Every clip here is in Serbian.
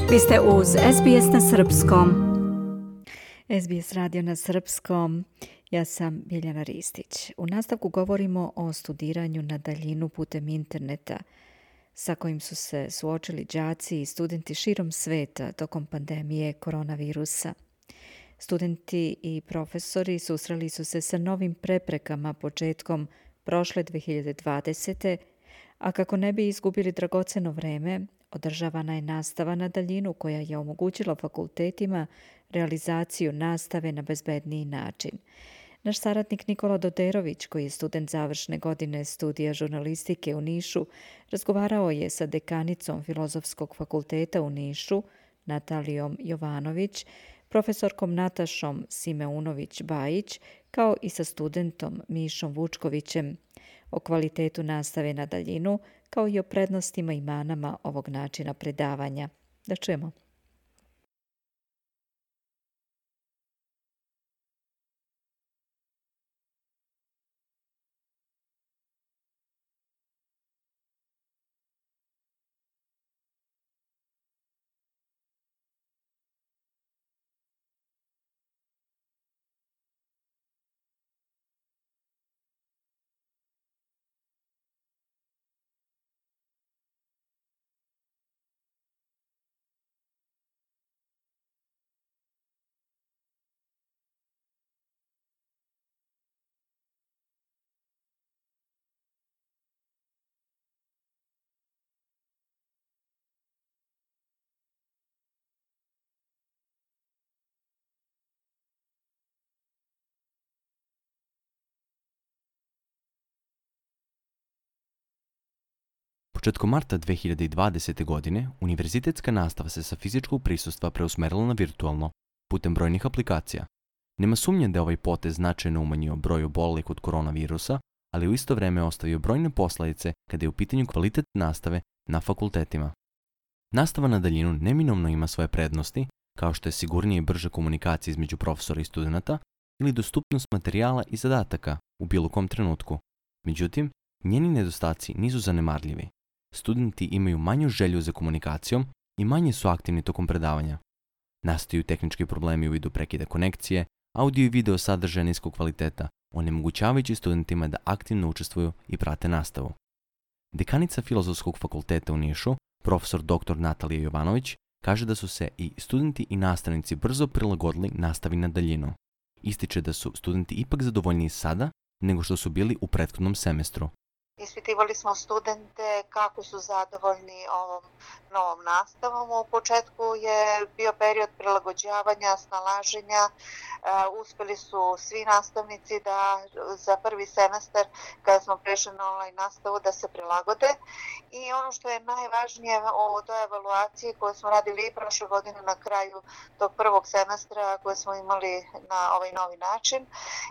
Vi ste uz SBS na Srpskom. SBS radio na Srpskom. Ja sam Biljana Ristić. U nastavku govorimo o studiranju na daljinu putem interneta sa kojim su se suočili đaci i studenti širom sveta tokom pandemije koronavirusa. Studenti i profesori susreli su se sa novim preprekama početkom prošle 2020. A kako ne bi izgubili dragoceno vreme, održavana je nastava na daljinu koja je omogućila fakultetima realizaciju nastave na bezbedniji način. Naš saradnik Nikola Doderović, koji je student završne godine studija žurnalistike u Nišu, razgovarao je sa dekanicom Filozofskog fakulteta u Nišu, Natalijom Jovanović, profesorkom Natašom Simeunović-Bajić, kao i sa studentom Mišom Vučkovićem o kvalitetu nastave na daljinu, kao i o prednostima i manama ovog načina predavanja. Da čujemo. Početkom marta 2020. godine univerzitetska nastava se sa fizičkog prisustva preusmerila na virtualno putem brojnih aplikacija. Nema sumnje da je ovaj potez značajno umanjio broj obolelih od koronavirusa, ali u isto vreme ostavio brojne posledice kada je u pitanju kvalitet nastave na fakultetima. Nastava na daljinu neminovno ima svoje prednosti, kao što je sigurnija i brža komunikacija između profesora i studenata ili dostupnost materijala i zadataka u bilo kom trenutku. Međutim, njeni nedostaci nisu zanemarljivi. Studenti imaju manju želju za komunikacijom i manje su aktivni tokom predavanja. Nastaju tehnički problemi u vidu prekida konekcije, audio i video sadržaja niskog kvaliteta, onemogućavajući studentima da aktivno učestvuju i prate nastavu. Dekanica Filozofskog fakulteta u Nišu, profesor dr. Natalija Jovanović, kaže da su se i studenti i nastavnici brzo prilagodili nastavi na daljinu. Ističe da su studenti ipak zadovoljniji sada nego što su bili u prethodnom semestru. Ispitivali smo studente kako su zadovoljni ovom novom nastavom. U početku je bio period prilagođavanja, snalaženja. Uspeli su svi nastavnici da za prvi semestar, kada smo prešli na online nastavu, da se prilagode. I ono što je najvažnije u toj evaluaciji koju smo radili i prošle godine na kraju tog prvog semestra koje smo imali na ovaj novi način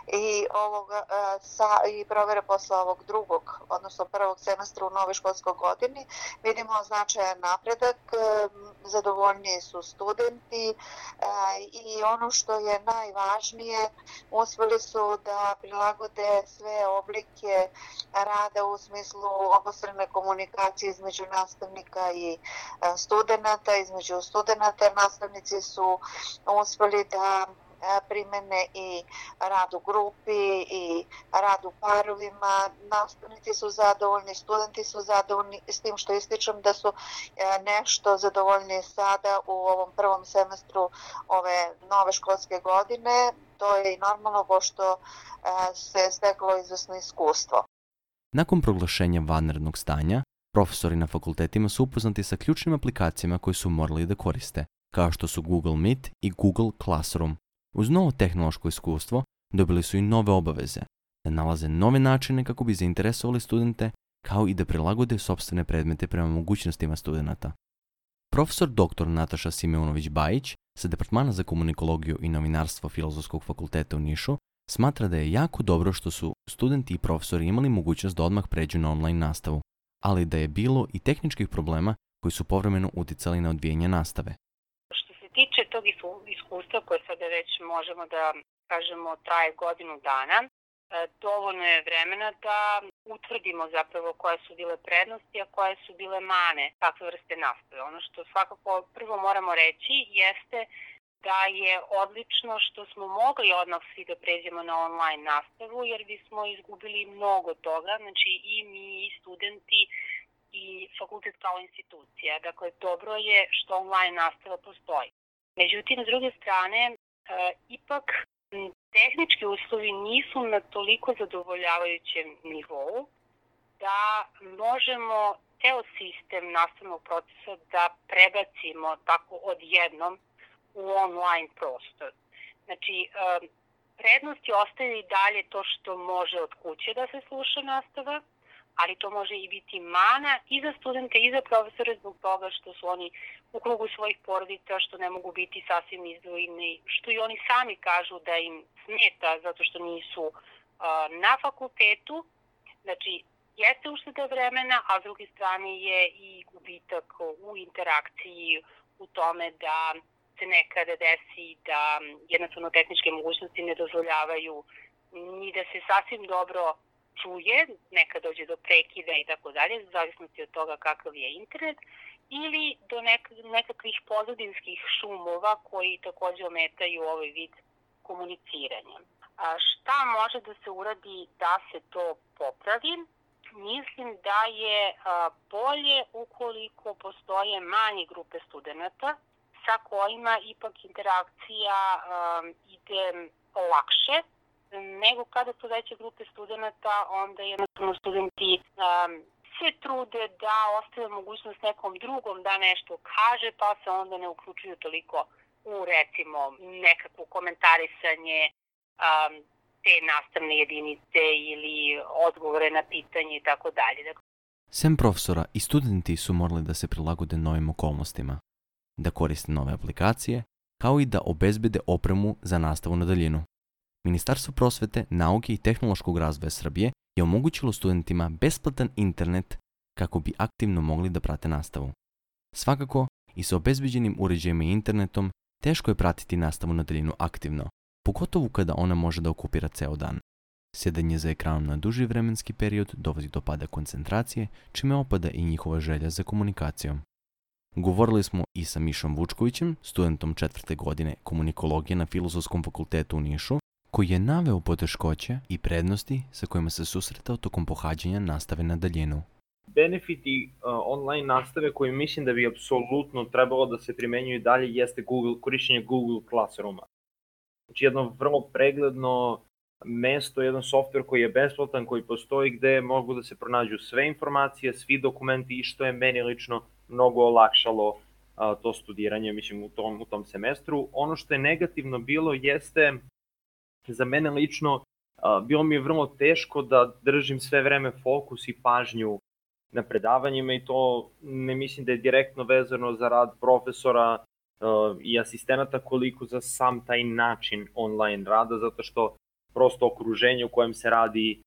i provere posle ovog drugog, odnosno prvog semestra u novoj školskoj godini, vidimo značajan napredak, zadovoljniji su studenti i ono što je najvažnije, uspeli su da prilagode sve oblike rada u smislu obostrane komunikacije između nastavnika i studenata, između studenata. Nastavnici su uspeli da primene i rad u grupi i rad u parovima. Nastavnici su zadovoljni, studenti su zadovoljni, s tim što ističem da su nešto zadovoljni sada u ovom prvom semestru ove nove školske godine. To je i normalno pošto se steklo izvesno iskustvo. Nakon proglašenja vanrednog stanja, profesori na fakultetima su upoznati sa ključnim aplikacijama koje su morali da koriste, kao što su Google Meet i Google Classroom. Uz novo tehnološko iskustvo dobili su i nove obaveze, da nalaze nove načine kako bi zainteresovali studente, kao i da prilagode sopstvene predmete prema mogućnostima studenata. Profesor dr. Nataša Simeunović-Bajić sa Departmana za komunikologiju i novinarstvo Filozofskog fakulteta u Nišu smatra da je jako dobro što su studenti i profesori imali mogućnost da odmah pređu na online nastavu, ali da je bilo i tehničkih problema koji su povremeno uticali na odvijanje nastave. Tiče tog iskustva koje sada već možemo da kažemo traje godinu dana, dovoljno je vremena da utvrdimo zapravo koje su bile prednosti, a koje su bile mane takve vrste nastave. Ono što svakako prvo moramo reći jeste da je odlično što smo mogli odmah svi da pređemo na online nastavu, jer bismo izgubili mnogo toga, znači i mi, i studenti, i fakultet kao institucija. Dakle, dobro je što online nastava postoji. Međutim, s druge strane, ipak tehnički uslovi nisu na toliko zadovoljavajućem nivou da možemo ceo sistem nastavnog procesa da prebacimo tako odjednom u online prostor. Znači, prednosti ostaju i dalje to što može od kuće da se sluša nastava, ali to može i biti mana i za studente i za profesore zbog toga što su oni u krugu svojih porodica, što ne mogu biti sasvim izdvojeni, što i oni sami kažu da im smeta zato što nisu na fakultetu. Znači, jeste ušteda vremena, a s druge strane je i gubitak u interakciji, u tome da se nekada desi da jednostavno tehničke mogućnosti ne dozvoljavaju ni da se sasvim dobro čuje, nekad dođe do prekida i tako dalje, u zavisnosti od toga kakav je internet, ili do nekakvih pozadinskih šumova koji takođe ometaju ovaj vid komuniciranja. Šta može da se uradi da se to popravi? Mislim da je bolje ukoliko postoje manje grupe studenata sa kojima ipak interakcija ide lakše, nego kada su veće grupe studenata, onda jednostavno studenti se trude da ostave mogućnost nekom drugom da nešto kaže, pa se onda ne uključuju toliko u, recimo, nekakvo komentarisanje te nastavne jedinice ili odgovore na pitanje i tako dalje. Sem profesora, i studenti su morali da se prilagode novim okolnostima, da koriste nove aplikacije, kao i da obezbede opremu za nastavu na daljinu. Ministarstvo prosvete, nauke i tehnološkog razvoja Srbije je omogućilo studentima besplatan internet kako bi aktivno mogli da prate nastavu. Svakako, i sa obezbeđenim uređajima i internetom, teško je pratiti nastavu na daljinu aktivno, pogotovo kada ona može da okupira ceo dan. Sjedanje za ekranom na duži vremenski period dovodi do pada koncentracije, čime opada i njihova želja za komunikacijom. Govorili smo i sa Mišom Vučkovićem, studentom 4. godine komunikologije na Filozofskom fakultetu u Nišu, koji je naveo poteškoće i prednosti sa kojima se susretao tokom pohađanja nastave na daljinu. Benefiti online nastave koji mislim da bi apsolutno trebalo da se primenjuju i dalje jeste korišćenje Google Classrooma. Znači jedno vrlo pregledno mesto, jedan softver koji je besplatan, koji postoji gde mogu da se pronađu sve informacije, svi dokumenti i što je meni lično mnogo olakšalo to studiranje, mislim, u tom semestru. Ono što je negativno bilo jeste, za mene lično, bilo mi je vrlo teško da držim sve vreme fokus i pažnju na predavanjima i to ne mislim da je direktno vezano za rad profesora i asistenata koliko za sam taj način online rada, zato što prosto okruženje u kojem se radi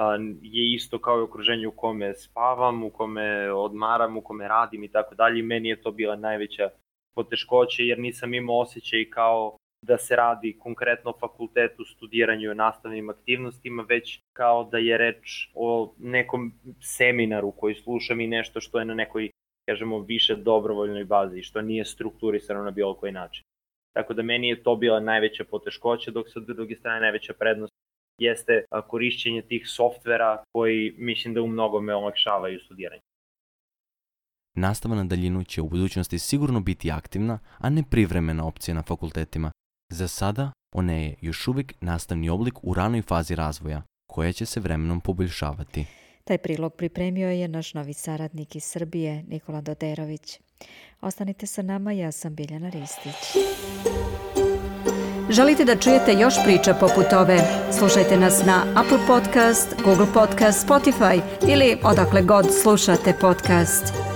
je isto kao i okruženje u kome spavam, u kome odmaram, u kome radim i tako dalje. Meni je to bila najveća poteškoća jer nisam imao osjećaj kao da se radi konkretno o fakultetu, studiranju i nastavnim aktivnostima, već kao da je reč o nekom seminaru koji slušam i nešto što je na nekoj, kažemo, više dobrovoljnoj bazi, što nije strukturisano na bilo koji način. Tako da meni je to bila najveća poteškoća, dok sa druge strane najveća prednost jeste korišćenje tih softvera koji mislim da u mnogome olakšavaju studiranje. Nastava na daljinu će u budućnosti sigurno biti aktivna, a ne privremena opcija na fakultetima. Za sada, ona je još uvijek nastavni oblik u ranoj fazi razvoja, koja će se vremenom poboljšavati. Taj prilog pripremio je naš novi saradnik iz Srbije, Nikola Doderović. Ostanite sa nama, ja sam Biljana Ristić. Želite da čujete još priča poput ove? Slušajte nas na Apple Podcast, Google Podcast, Spotify ili odakle god slušate podcast.